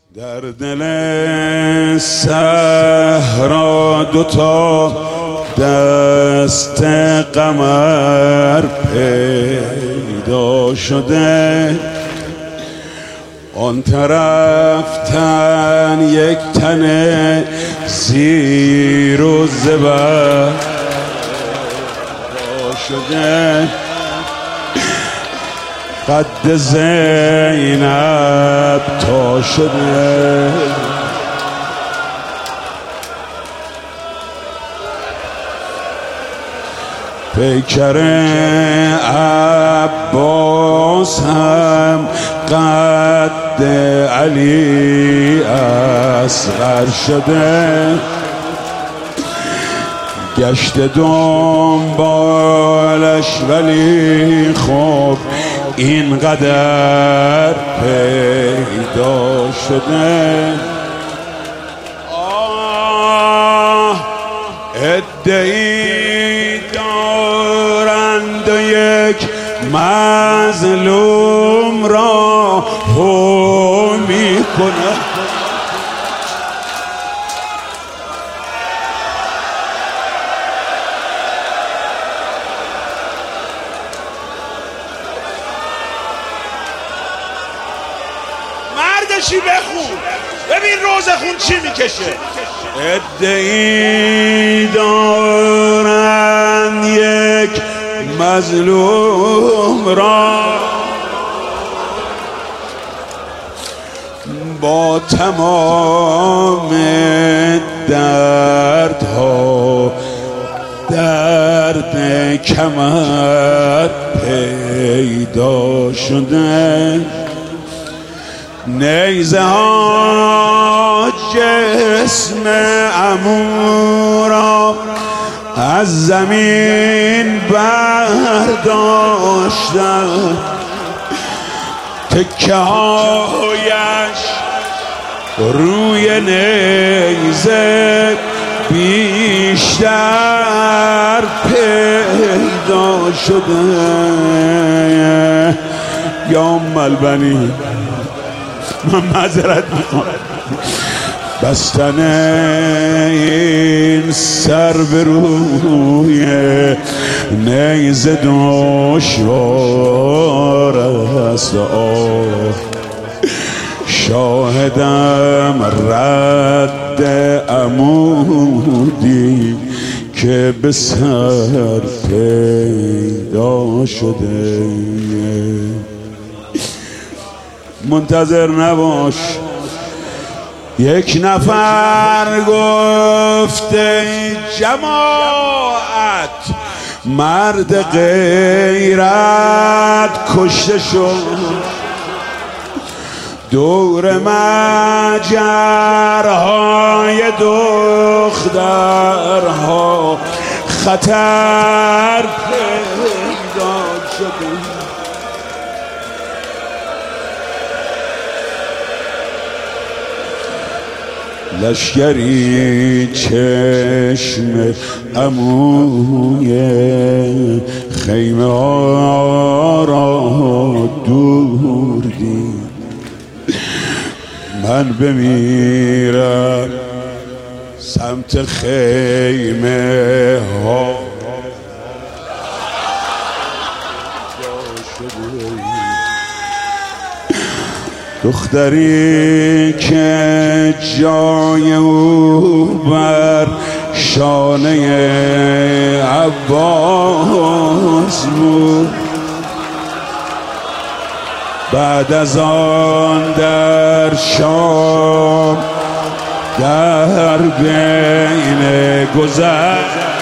در دل صحرا دوتا دست قمر پیدا شده، آن طرف تن یک تن زیر و زبر شده، قد زینب تا شده، پیکر عباس هم قد علی اصغر شده، گشت دنبالش ولی خب اینقدر پیدا شده. ادعی دارند و یک مظلوم را هو میکنه، مردشی بخون ببین روزخون چی میکشه. ادعی دارند یک مظلوم را با تمام دردها درد کمر پیدا شده، نیزه ها جسم عمو را از زمین برداشتن، تکه هایش روی نیزه بیشتر پیدا شده. یا ملبنی من معذرت میخوام، بستن این سر به روی نیزه دشوار است، شاهدم رد عمودی که به سر پیدا شده. منتظر نباش، یک نفر گفته جماعت مرد غیرت کشته شد، دور مجرهای دخترها خطر پیدا شده. لشکری چشم عموی خیمه ها را دور دید، من بمیرم سمت خیمه ها دختری که جای او بر شانه عباس بود، بعد از آن در شام در بین گذشت